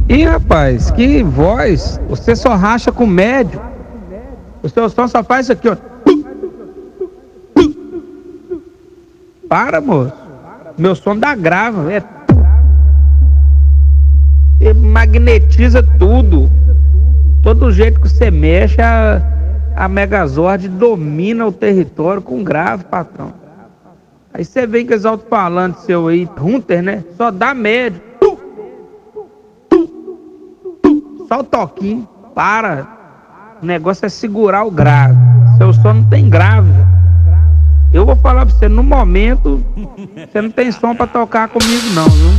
Ih, rapaz, que voz! Você só racha com médio. O seu som só faz isso aqui, ó. Para, moço. Meu som dá grave. Magnetiza tudo. Todo jeito que você mexe, a Megazord domina o território com grave, patrão. Aí você vem com os alto-falantes seu aí, Hunter, né? Só dá médio. Só o toquinho. Para. O negócio é segurar o grave. Seu som não tem grave. Eu vou falar pra você, no momento, você não tem som pra tocar comigo não, viu?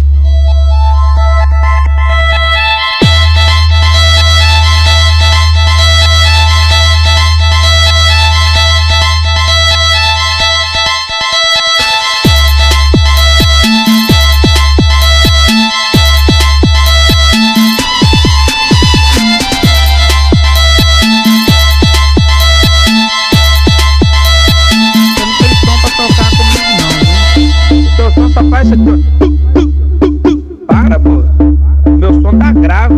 Só faz isso aqui, ó. Para, moço. Meu som tá grave.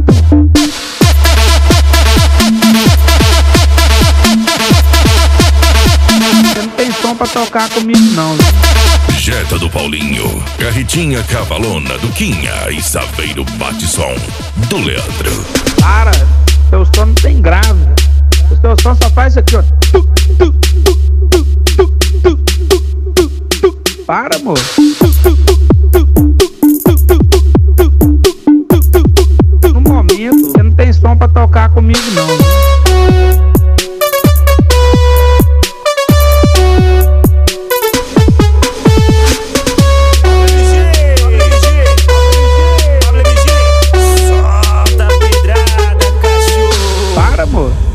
Você não tem som pra tocar comigo não, viu? Jetta do Paulinho, Carretinha Cavalona do Quinha e Saveiro Bate-som do Leandro. Para, seu som não tem grave. O seu som só faz isso aqui, ó. Para, moço. No momento, você não tem som pra tocar comigo não. Para, moço.